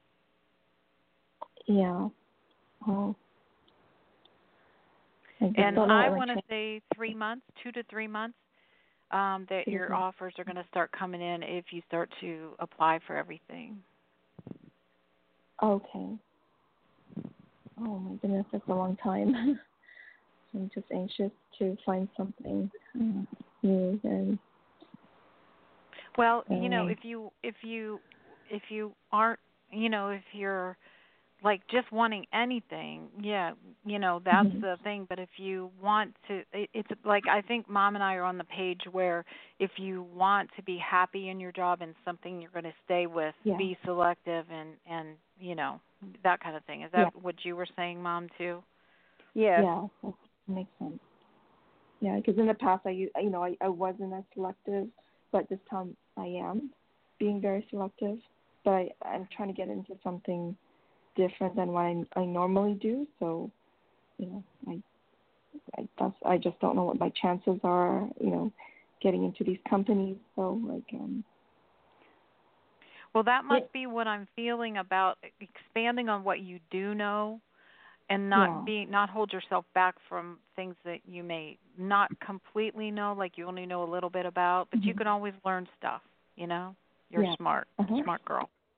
Yeah. Oh.
And I want to say 3 months, 2 to 3 months, that your offers are going to start coming in if you start to apply for everything.
Okay. Oh, my goodness, that's a long time. I'm just anxious to find something new. And
well, if you aren't, if you're like just wanting anything, that's the thing. But if you want to, it's like I think Mom and I are on the page where if you want to be happy in your job and something you're going to stay with, be selective and that kind of thing. Is that what you were saying, Mom, too?
Yeah, that makes sense. Yeah, because in the past I wasn't as selective, but this time I am being very selective. But I'm trying to get into something different than what I normally do. So, I just don't know what my chances are. Getting into these companies. So
Well, that must be what I'm feeling about expanding on what you do know, and not hold yourself back from things that you may not completely know, like you only know a little bit about, but you can always learn stuff. You're smart, smart girl.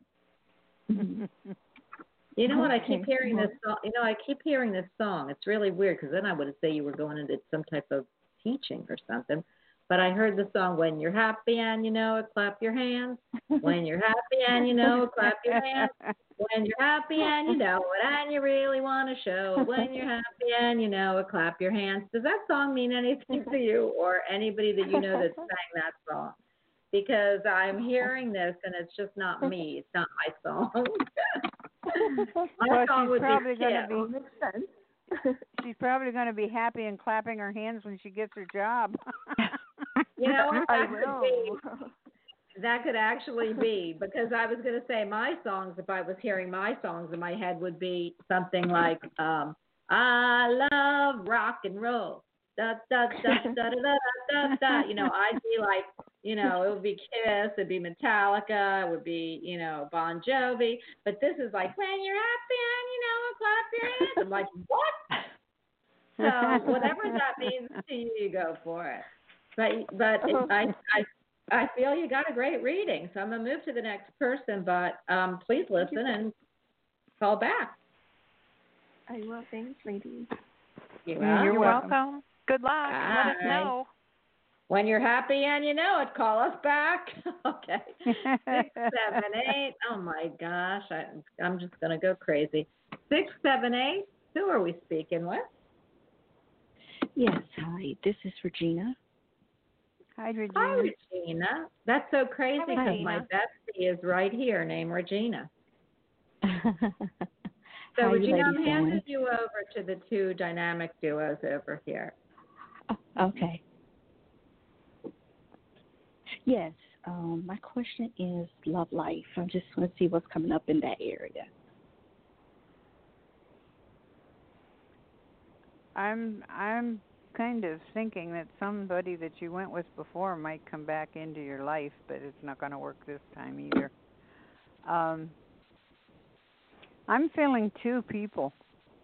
You know what? I keep hearing this song. I keep hearing this song. It's really weird because then I would say you were going into some type of teaching or something. But I heard the song, when you're happy and you know it, clap your hands. When you're happy and you know it, clap your hands. When you're happy and you know it and you really want to show it. When you're happy and you know it, clap your hands. Does that song mean anything to you or anybody that you know that sang that song? Because I'm hearing this and it's just not me. It's not my song.
Well, she's probably going to be.
Makes sense.
She's probably going to be happy and clapping her hands when she gets her job.
You know what?
I will.
That could actually be, because I was going to say my songs, if I was hearing my songs in my head, would be something like, I love rock and roll. Da, da, da, da, da, da, da, da. I'd be like, it would be Kiss, it'd be Metallica, it would be, Bon Jovi. But this is like, when you're happy and clap your hands. I'm like, what? So whatever that means to you, you go for it. But I feel you got a great reading, so I'm going to move to the next person, but please listen and call back.
I will. Thanks, ladies.
You're welcome.
Good luck.
Bye.
Let us know.
When you're happy and you know it, call us back. Okay. 678. Oh, my gosh. I'm just going to go crazy. 678. Who are we speaking with?
Yes. Hi. This is Regina.
Hi, Regina.
Hi, Regina. That's so crazy because my bestie is right here named Regina. So, Regina, I'm handing you over to the two dynamic duos over here.
Okay. Yes. My question is love life. I just want to see what's coming up in that area.
I'm kind of thinking that somebody that you went with before might come back into your life, but it's not going to work this time either. I'm feeling two people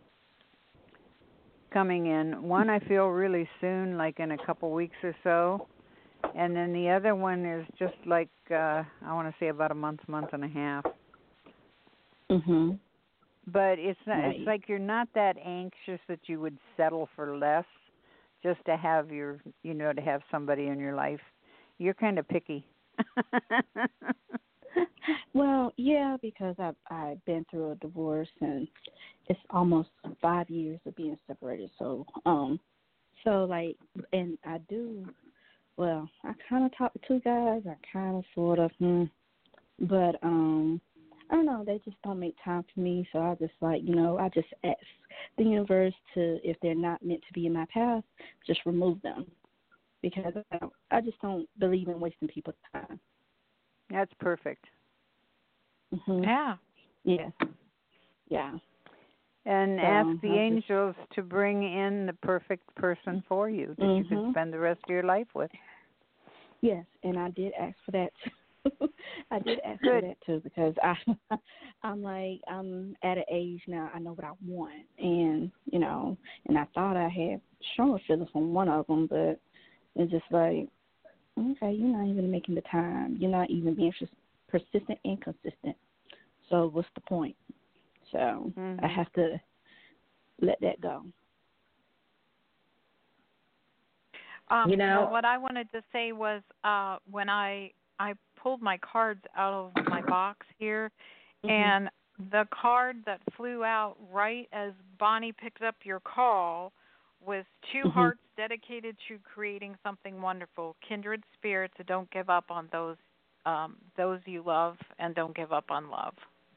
coming in. One I feel really soon, like in a couple weeks or so, and then the other one is just like I want to say about a month and a half.
Mhm.
But it's not,
Right.
It's like you're not that anxious that you would settle for less just to have to have somebody in your life. You're kind of picky.
Well, yeah, because I've been through a divorce and it's almost 5 years of being separated. So and I do. Well, I kind of talk to two guys. I kind of sort of, but I don't know. They just don't make time for me. So I just I just ask the universe to, if they're not meant to be in my path, just remove them, because I just don't believe in wasting people's time.
That's perfect.
Mm-hmm.
Yeah.
Yes. Yeah.
And
So,
ask the angels to bring in the perfect person for you that you can spend the rest of your life with.
Yes, and I did ask for that too. I did ask
Good.
for that too, because I'm at an age now, I know what I want, and and I thought I had stronger feelings on one of them, but it's just like, okay, you're not even making the time, you're not even being persistent and consistent. So what's the point? So I have to let that go.
What I wanted to say was when I pulled my cards out of my box here, and the card that flew out right as Bonnie picked up your call was two hearts dedicated to creating something wonderful. Kindred spirits, don't give up on those you love, and don't give up on love.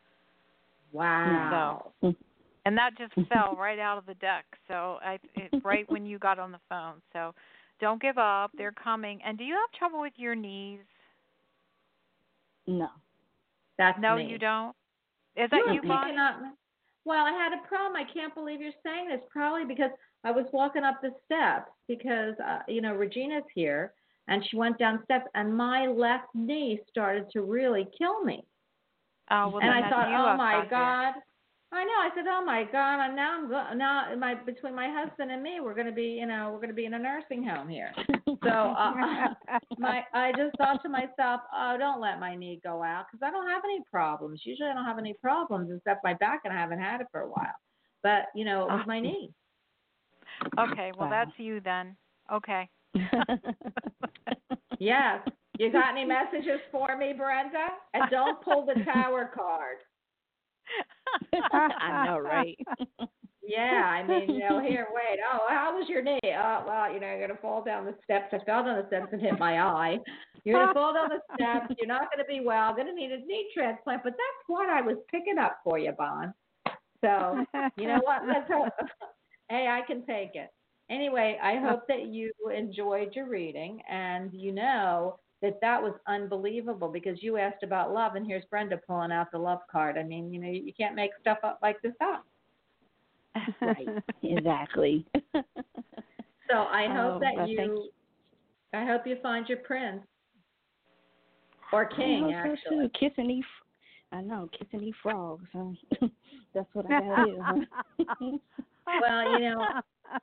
Wow.
So, and that just fell right out of the deck. So it's right when you got on the phone. So don't give up. They're coming. And do you have trouble with your knees?
No.
That's
no,
me.
You don't? Is that you, Bonnie?
Well, I had a problem. I can't believe you're saying this. Probably because I was walking up the steps because, Regina's here, and she went down steps, and my left knee started to really kill me.
Oh, well,
and
then
I
that's
thought,
you
oh, my
got
God. I know. I said, "Oh my God!" And now between my husband and me, we're going to be, we're going to be in a nursing home here. So I just thought to myself, "Oh, don't let my knee go out because I don't have any problems. Usually, I don't have any problems except my back, and I haven't had it for a while. But it was my knee."
Okay, well that's you then. Okay.
Yes. You got any messages for me, Brenda? And don't pull the tower card.
I know, right?
Yeah, I mean, here, wait. Oh, how was your knee? Oh, well, you're going to fall down the steps. I fell down the steps and hit my eye. You're going to fall down the steps. You're not going to be well. Going to need a knee transplant. But that's what I was picking up for you, Bon. So, you know what? Let's hope. Hey, I can take it. Anyway, I hope that you enjoyed your reading, and that was unbelievable because you asked about love, and here's Brenda pulling out the love card. I mean, you can't make stuff up like this up.
Right, exactly.
So I hope I hope you find your prince or king, actually.
So kissing these frogs. That's what I gotta do. Huh?
Well,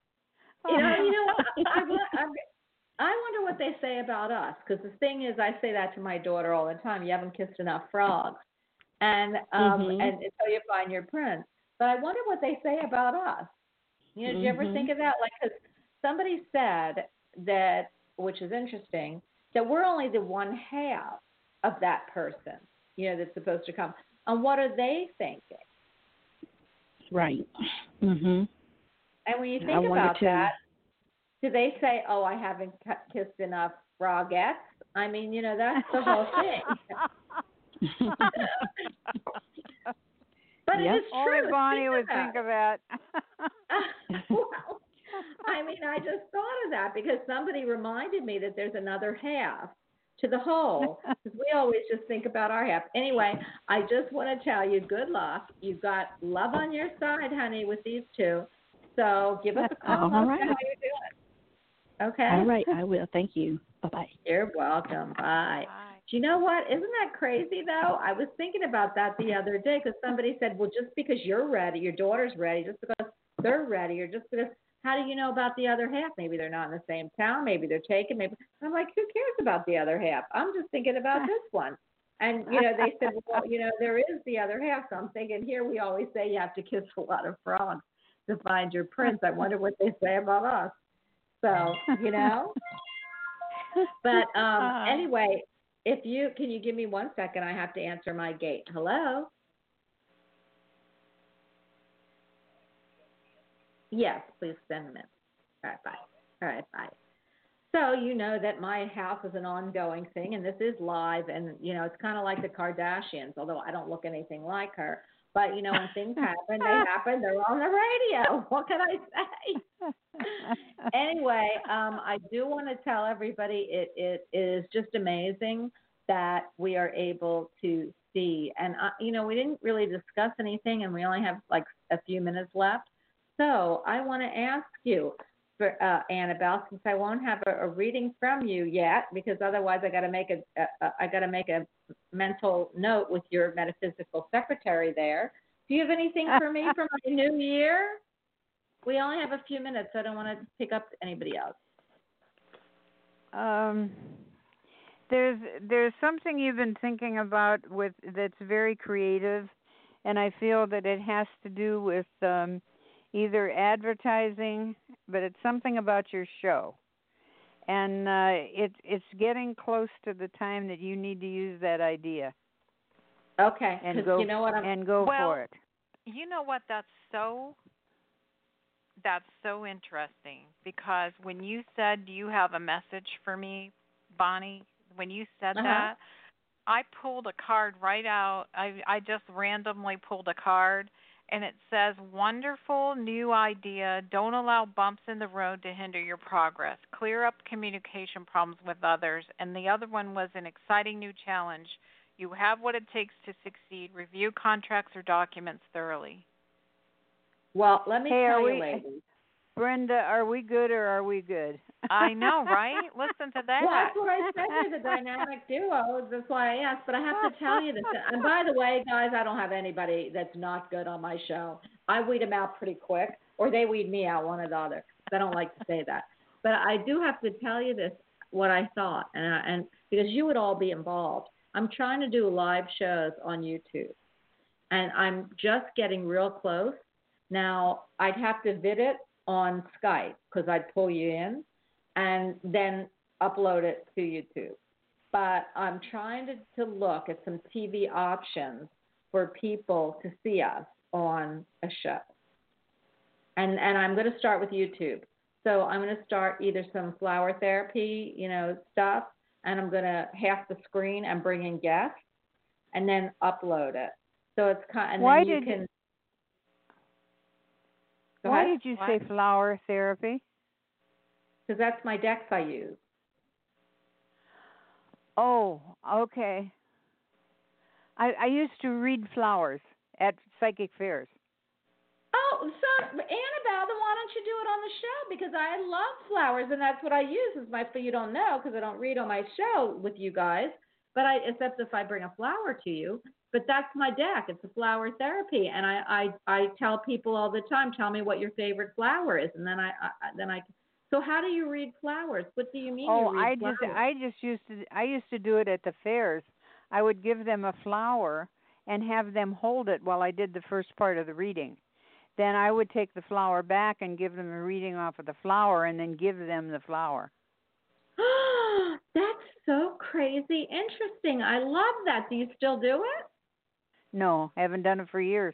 I wonder what they say about us, because the thing is, I say that to my daughter all the time. You haven't kissed enough frogs, and until you find your prince. But I wonder what they say about us. Did you ever think of that? Like, 'cause somebody said that, which is interesting, that we're only the one half of that person, that's supposed to come. And what are they thinking?
Right. Mhm.
And when you think about that, do they say, "Oh, I haven't kissed enough frogettes"? I mean, that's the whole thing. But it is true.
Only Bonnie would think of that.
Well, I mean, I just thought of that because somebody reminded me that there's another half to the whole, because we always just think about our half. Anyway, I just want to tell you, good luck. You've got love on your side, honey, with these two. So give us a call.
All right.
How you're doing. Okay?
All right, I will. Thank you. Bye-bye.
You're welcome. Bye. Do you know what? Isn't that crazy, though? I was thinking about that the other day because somebody said, well, just because you're ready, your daughter's ready, just because they're ready, or just because, how do you know about the other half? Maybe they're not in the same town. Maybe they're taken. Maybe. I'm like, who cares about the other half? I'm just thinking about this one. And, they said, well, there is the other half. So I'm thinking, here we always say you have to kiss a lot of frogs to find your prince. I wonder what they say about us. So, But anyway, can you give me 1 second? I have to answer my gate. Hello? Yes, please send them in. All right, bye. All right, bye. So you know that my house is an ongoing thing, and this is live, and, it's kind of like the Kardashians, although I don't look anything like her. But, when things happen, they happen. They're on the radio. What can I say? Anyway, I do want to tell everybody it is just amazing that we are able to see. And, we didn't really discuss anything, and we only have like a few minutes left. So I want to ask you, Annabelle, since I won't have a reading from you yet, because otherwise I got to make a mental note with your metaphysical secretary there. Do you have anything for me for my new year? We only have a few minutes, so I don't want to pick up anybody else.
There's something you've been thinking about that's very creative, and I feel that it has to do with either advertising, but it's something about your show, and it's getting close to the time that you need to use that idea.
Okay,
and go for it.
You know what? That's so interesting, because when you said, "Do you have a message for me, Bonnie?" When you said that, I pulled a card right out. I just randomly pulled a card, and it says, "Wonderful new idea. Don't allow bumps in the road to hinder your progress. Clear up communication problems with others." And the other one was, "An exciting new challenge. You have what it takes to succeed. Review contracts or documents thoroughly."
Well, let me tell you, ladies.
Brenda, are we good or are we good?
I know, right? Listen to that.
Well, that's what I said. You're the dynamic duo. That's why I asked. But I have to tell you this. And by the way, guys, I don't have anybody that's not good on my show. I weed them out pretty quick, or they weed me out, one or the other. I don't like to say that. But I do have to tell you this, what I thought, and because you would all be involved. I'm trying to do live shows on YouTube, and I'm just getting real close. Now, I'd have to vid it on Skype because I'd pull you in and then upload it to YouTube. But I'm trying to look at some TV options for people to see us on a show. And I'm going to start with YouTube. So I'm going to start either some flower therapy, stuff, and I'm going to half the screen and bring in guests and then upload it. So it's kind of,
Why did you say flower therapy?
Because that's my decks I use.
Oh, okay. I used to read flowers at psychic fairs.
Oh, so Annabelle, then why don't you do it on the show? Because I love flowers, and that's what I use. You don't know because I don't read on my show with you guys. But except if I bring a flower to you. But that's my deck. It's a flower therapy, and I tell people all the time, tell me what your favorite flower is, and then I. So how do you read flowers? What do you mean?
Oh,
you read flowers?
I used to do it at the fairs. I would give them a flower and have them hold it while I did the first part of the reading. Then I would take the flower back and give them a reading off of the flower and then give them the flower.
That's so crazy interesting. I love that. Do you still do it?
No, I haven't done it for years.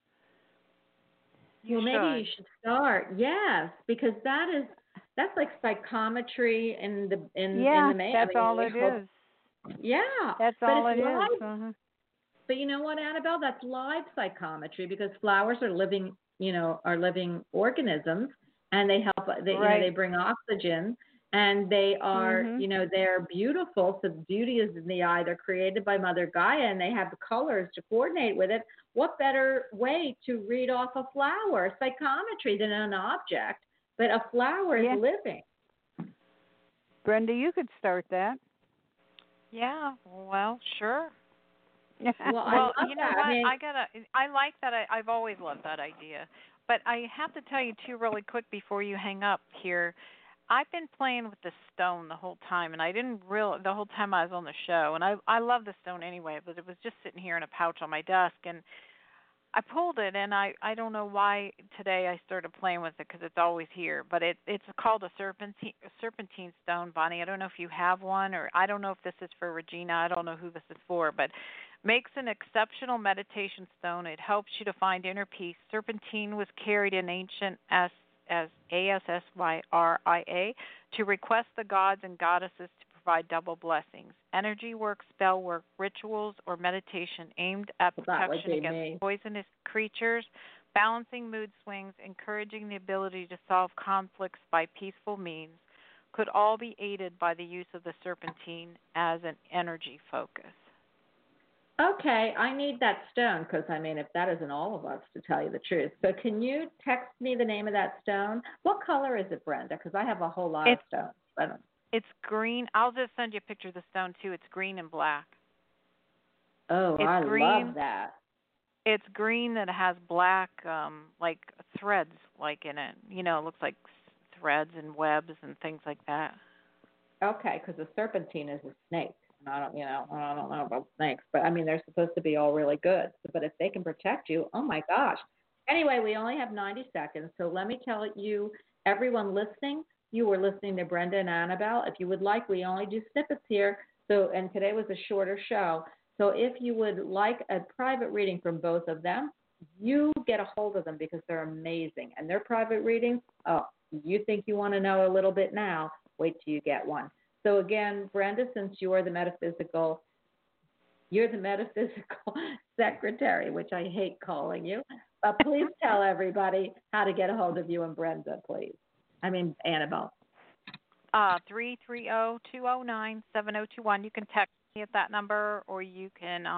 Maybe you should start. Yes, because that's like psychometry in the main.
That's all it is.
Yeah,
that's all it is. Uh-huh.
But you know what, Annabelle? That's live psychometry because flowers are living organisms, and they help. They bring oxygen, and they are, they're beautiful. So beauty is in the eye. They're created by Mother Gaia, and they have the colors to coordinate with it. What better way to read off a flower, psychometry, than an object? But a flower is living.
Brenda, you could start that.
Yeah, well, sure.
Well,
you know what? I like that. I've always loved that idea. But I have to tell you too, really quick, before you hang up here. I've been playing with the stone the whole time, and I didn't realize the whole time I was on the show. And I love the stone anyway, but it was just sitting here in a pouch on my desk, and I pulled it, and I don't know why today I started playing with it because it's always here. But it's called a serpentine stone, Bonnie. I don't know if you have one, or I don't know if this is for Regina. I don't know who this is for, but makes an exceptional meditation stone. It helps you to find inner peace. Serpentine was carried in ancient as Asyria to request the gods and goddesses to provide double blessings. Energy work, spell work, rituals, or meditation aimed at protection against poisonous creatures, balancing mood swings, encouraging the ability to solve conflicts by peaceful means, could all be aided by the use of the serpentine as an energy focus.
Okay, I need that stone because, if that isn't all of us, to tell you the truth. So can you text me the name of that stone? What color is it, Brenda? Because I have a whole lot of stones.
It's green. I'll just send you a picture of the stone, too. It's green and black.
Oh, I love that.
It's green that has black, like threads, in it. It looks like threads and webs and things like that.
Okay, because the serpentine is a snake. I don't know about snakes, but they're supposed to be all really good. But if they can protect you, oh my gosh. Anyway, we only have 90 seconds, so let me tell you, everyone listening, you were listening to Brenda and Annabelle. If you would like, we only do snippets here. So, and today was a shorter show. So if you would like a private reading from both of them, you get a hold of them because they're amazing. And their private readings, you think you want to know a little bit now, wait till you get one. So again, Brenda, since you're the metaphysical secretary, which I hate calling you, please tell everybody how to get a hold of you and Brenda, please. Annabelle.
330-209-7021. You can text me at that number, or you can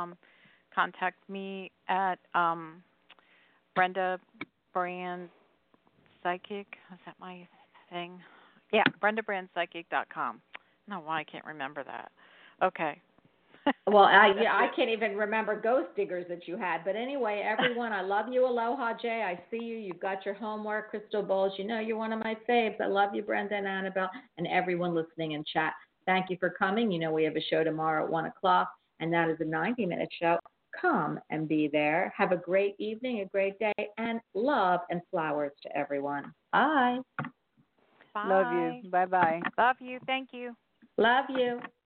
contact me at Brenda Brand Psychic. Is that my thing? Yeah, BrendaBrandPsychic.com. I don't know why I can't remember that. Okay.
Well, I can't even remember Ghost Diggers that you had. But anyway, everyone, I love you. Aloha, Jay. I see you. You've got your homework. Crystal Bowles, you know you're one of my faves. I love you, Brenda and Annabelle, and everyone listening in chat. Thank you for coming. You know we have a show tomorrow at 1 o'clock, and that is a 90-minute show. Come and be there. Have a great evening, a great day, and love and flowers to everyone. Bye.
Bye.
Love you. Bye-bye.
Love you. Thank you.
Love you.